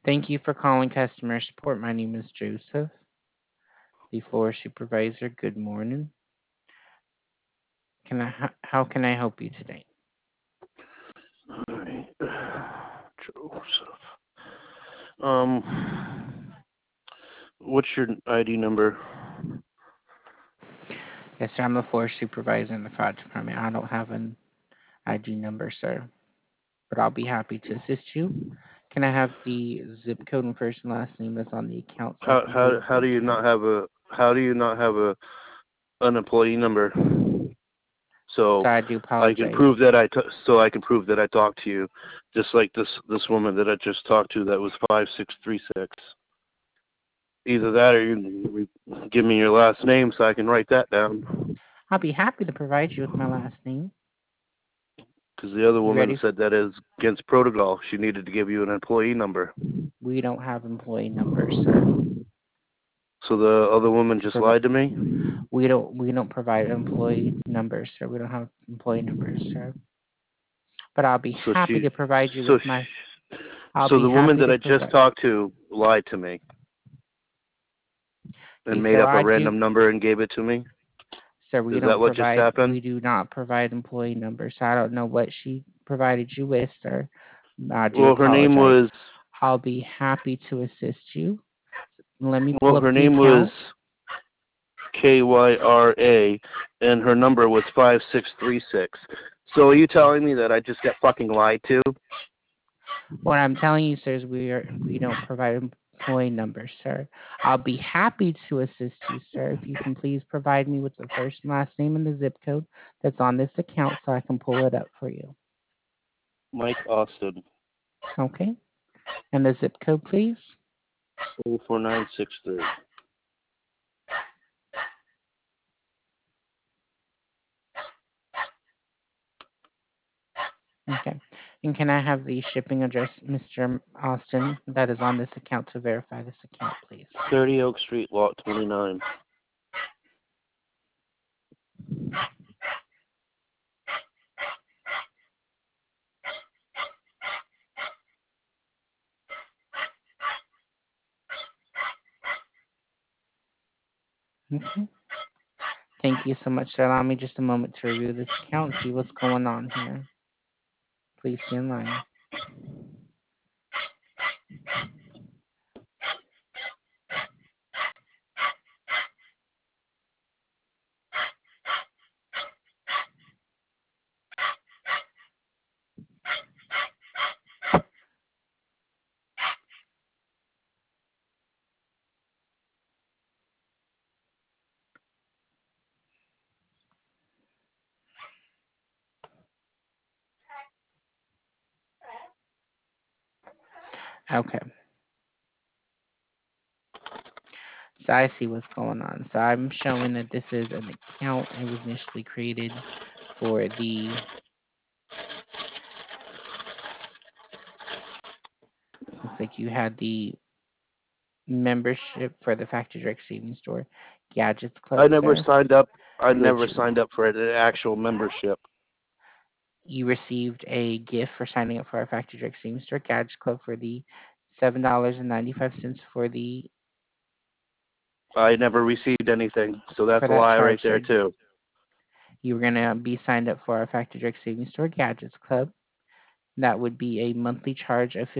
Thank you for calling customer support. My name is Joseph, the floor supervisor. Good morning. How can I help you today? All right. Joseph. Um, what's your ID number? Yes, sir. I'm the floor supervisor in the fire department. I don't have an ID number, sir, but I'll be happy to assist you. Can I have the zip code and first and last name that's on the account so I How can pull how up how the do you account? not have a how do you not have a an employee number? So So I do I can apologize. prove that I can prove that I talked to you, just like this woman that I just talked to that was 5636. Either that or you give me your last name so I can write that down. I'll be happy to provide you with my last name. Because the other You woman ready? said that is against protocol. She needed to give you an employee number. We don't have employee numbers, sir. So the other woman To just provide, lied to me. we don't provide employee numbers, sir. We don't have employee numbers, sir. But I'll be So happy she, to provide you so with my. she, I'll so be the woman happy that to I just provide. talked to lied to me and Okay, made so up a I do, random number and gave it to me. sir. Is that what just happened? We do not provide employee numbers. So I don't know what she provided you with, sir. I do Well, her name apologize. was I'll be happy to assist you. Let me pull well, up her the name was account. Kyra, and her number was 5636. So are you telling me that I just got fucking lied to? What I'm telling you, sir, is we don't provide employee numbers, sir. I'll be happy to assist you, sir, if you can please provide me with the first and last name and the zip code that's on this account so I can pull it up for you. Mike Austin, Okay? And the zip code, please. 04963. Okay. And can I have the shipping address, Mr. Austin, that is on this account to verify this account, please? 30 Oak Street, Lot 29. Okay. Thank you so much, sir. Allow me just a moment to review this account and see what's going on here. Please stay in line. Okay. So I see what's going on. So I'm showing that this is an account. It was initially created for the, looks like you had the membership for the Factory Direct Savings Store Gadgets Club, I never sir, signed up. I which never signed up for an actual membership. you received a gift for signing up for our Factory Direct Savings Store Gadgets Club for the $7.95 I never received anything, so that's for a that lie charge, right there sir. too. You were gonna be signed up for our Factory Direct Savings Store Gadgets Club. That would be a monthly charge of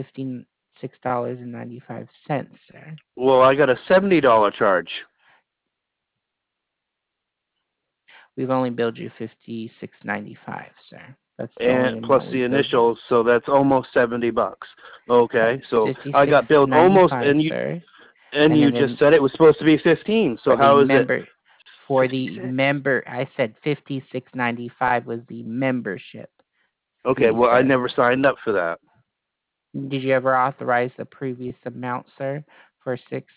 $56.95, sir. Well, I got a $70 charge, We've only billed you $56.95, sir. That's the and only plus amount the we've billed you. initials, so that's almost $70. That's Okay, so I got billed almost, 56.95, sir. and And you then just said it was supposed to be 15. for So the how is it member, for the 56? member, I said 56.95 was the membership Okay, fee, well I sir. never signed up for that. Did you ever authorize the previous amount, sir, for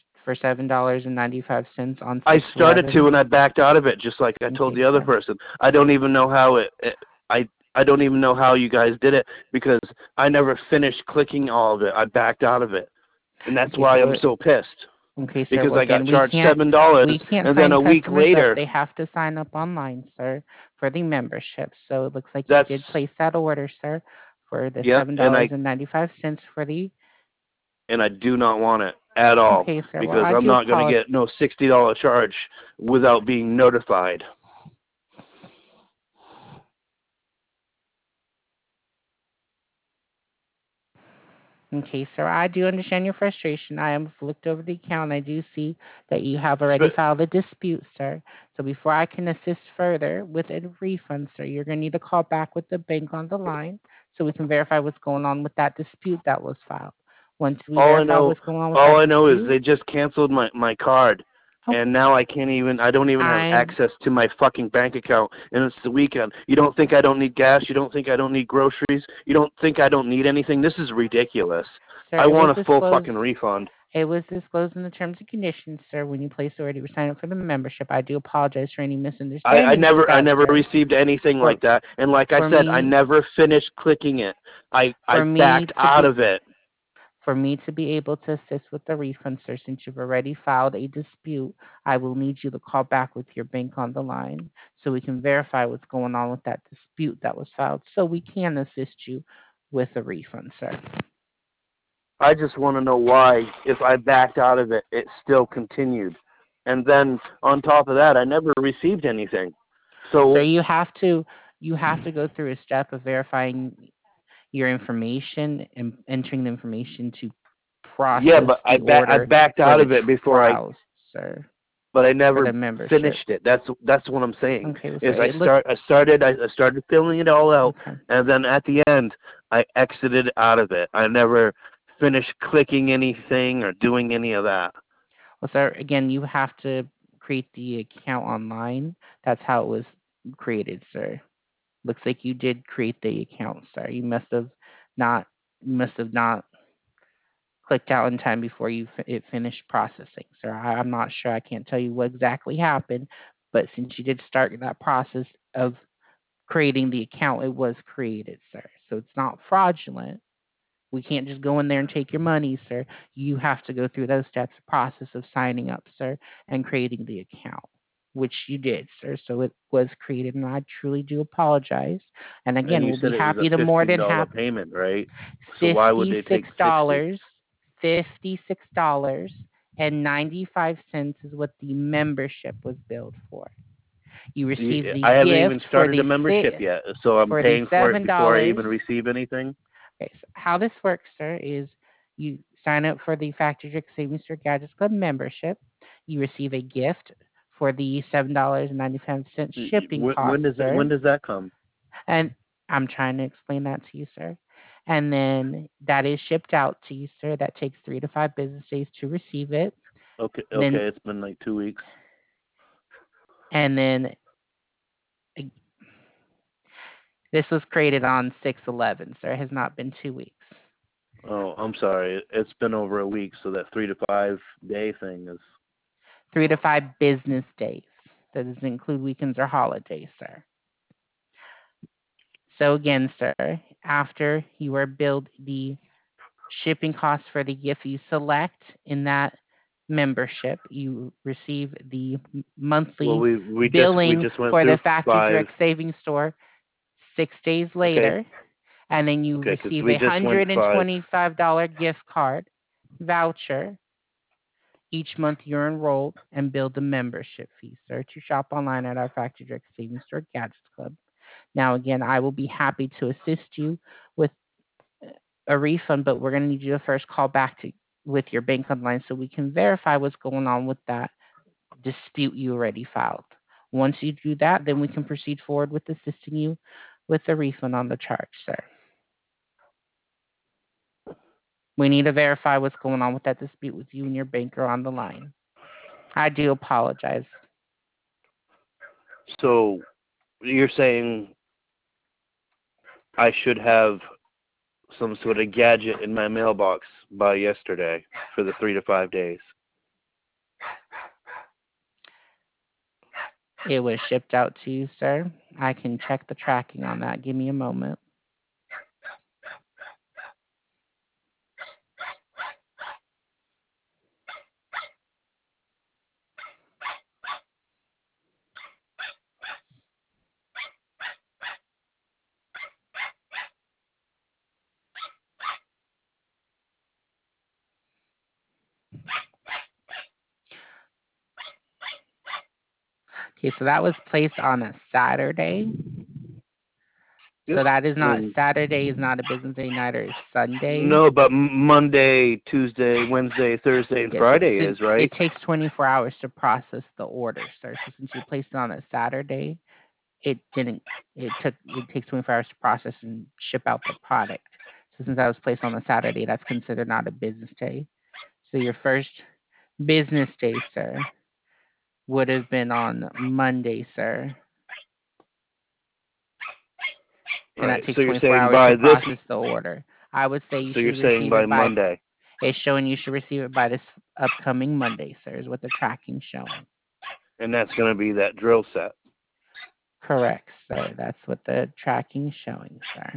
$7.95 on I six started to eleven? and I backed out of it, just like I told Okay, the other sir. person. I don't even know how I don't even know how you guys did it because I never finished clicking all of it. I backed out of it, and that's Okay, why I'm so so pissed okay, sir. because Well, I got again, we charged can't $7, we can't and then sign a week customers up. later, They have to sign up online, sir, for the membership. So it looks like you that's did place that order, sir, for the yep, seven and dollars and 95 cents for the and I do not want it at all Okay, sir. Well, because I I'm do not going to apologize. get no $60 charge without being notified. Okay, sir. I do understand your frustration. I have looked over the account. I do see that you have already filed a dispute, sir. So before I can assist further with a refund, sir, you're going to need to call back with the bank on the line so we can verify what's going on with that dispute that was filed. Once we verify what's going on with that All I know is dispute, they just canceled my card. okay, And now I don't even have access to my fucking bank account. And it's the weekend. You don't think I don't need gas? You don't think I don't need groceries? You don't think I don't need anything? This is ridiculous. sir, I it was want a full fucking disclosed. refund. It was disclosed in the terms and conditions, sir, when you placed the order to sign up for the membership. I do apologize for any misunderstandings with I that, never sir. received anything For like that. And like I for said, I me never finished clicking it. I for me backed to out be of it. for me to be able to assist with the refund, sir, since you've already filed a dispute, I will need you to call back with your bank on the line so we can verify what's going on with that dispute that was filed so we can assist you with a refund, sir. I just want to know why, if I backed out of it, it still continued. And then on top of that, I never received anything. So So you have to go through a step of verifying your information and entering the information to yeah, process but the I order backed for out the of it before trials, sir, but I for never the membership. finished it. That's what I'm saying. Okay, well, Is sir, it looks I started filling it all out, okay. and then at the end I exited out of it. I never finished clicking anything or doing any of that. Well, sir, again, you have to create the account online. That's how it was created, sir. Looks like you did create the account, sir. Not you must have not clicked out in time before it finished processing, sir. I'm not sure. I can't tell you what exactly happened, but since you did start that process of creating the account, it was created, sir. So it's not fraudulent. We can't just go in there and take your money, sir. You have to go through those steps, process of signing up, sir, and creating the account, which you did, sir. So it was created, and I truly do apologize. And And again, you we'll be said it was happy a to more than $15 happy. payment, right? So why would they take $60? $56, $56.95 is what the membership was billed for. You receive the I haven't even gift started a membership yet, so I'm for the paying for it before I even $7. receive anything. Okay, so how this works, sir, is you sign up for the Factory Trick Savings Store Gadgets Club membership. You receive a gift for the $7.95 shipping cost, sir. When does that come? And I'm trying to explain that to you, sir. And then that is shipped out to you, sir. That takes 3 to 5 business days to receive it. Okay, Then it's been like 2 weeks. and then this was created on 6/11, sir. It has not been 2 weeks. Oh, I'm sorry. It's been over a week, so that 3 to 5 day thing is 3 to 5 business days. That doesn't include weekends or holidays, sir. So again, sir, after you are billed the shipping costs for the gift you select in that membership, you receive the well. monthly We billing just went for the through Factory 5. Direct Savings Store 6 days Okay, later, and then you okay, because receive we a just went 5. $125 gift card voucher each month you're enrolled and build the membership fee, sir, to shop online at our Factory Direct Savings Store Gadgets Club. Now, again, I will be happy to assist you with a refund, but we're going to need you to first call back with your bank online so we can verify what's going on with that dispute you already filed. Once you do that, then we can proceed forward with assisting you with a refund on the charge, sir. We need to verify what's going on with that dispute with you and your banker on the line. I do apologize. So you're saying I should have some sort of gadget in my mailbox by yesterday for the 3 to 5 days. It was shipped out to you, sir. I can check the tracking on that. Give me a moment. Okay, so that was placed on a Saturday. Yep. So that is not Saturday is not a business day, neither is Sunday. No, but Monday, Tuesday, Wednesday, Thursday, and Friday is, right? It takes 24 hours to process the order, sir. So since you placed it on a Saturday, it takes 24 hours to process and ship out the product. So since that was placed on a Saturday, that's considered not a business day. So your first business day, sir, would have been on Monday, sir. And that takes 24 hours to process the order. I would say you should receive it by Monday. It's showing you should receive it by this upcoming Monday, sir, is what the tracking's showing. And that's going to be that drill set. Correct, sir. That's what the tracking's showing, sir.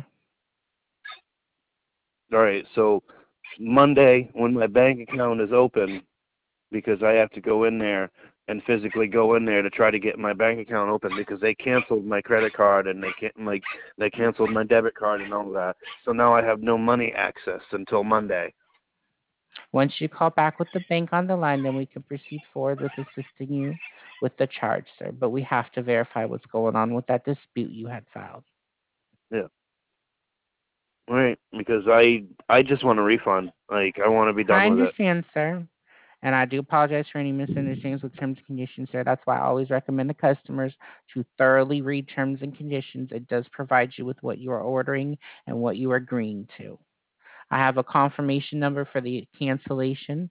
All right, so Monday, when my bank account is open, because I have to go in there and physically go in there to try to get my bank account open because they canceled my credit card and they canceled my debit card and all that. So now I have no money access until Monday. Once you call back with the bank on the line, then we can proceed forward with assisting you with the charge, sir. But we have to verify what's going on with that dispute you had filed. Yeah. All right, because I just want a refund. Like, I want to be done with it. I understand, sir. And I do apologize for any misunderstandings with terms and conditions, sir. That's why I always recommend to customers to thoroughly read terms and conditions. It does provide you with what you are ordering and what you are agreeing to. I have a confirmation number for the cancellation.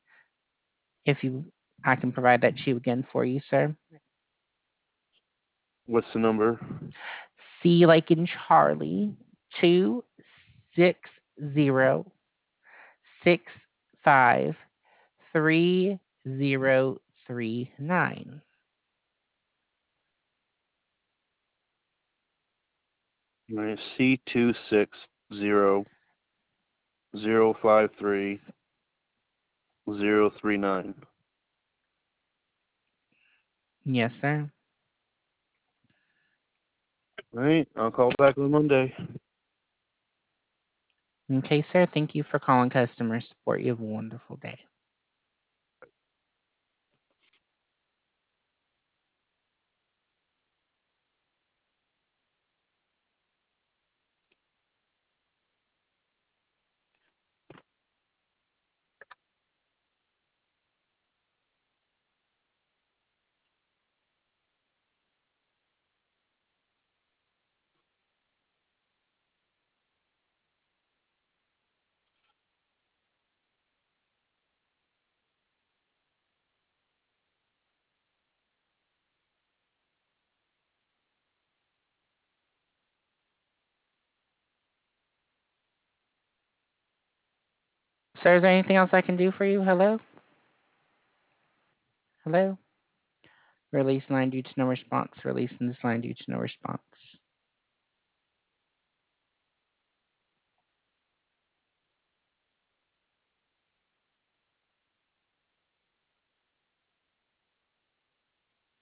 I can provide that to you again for you, sir. What's the number? C like in Charlie, 260653039. Right, C260053039. Yes, sir. All right, I'll call back on Monday. Okay, sir. Thank you for calling customer support. You have a wonderful day. Sir, is there anything else I can do for you? Hello? Hello? Release line due to no response. Release in this line due to no response.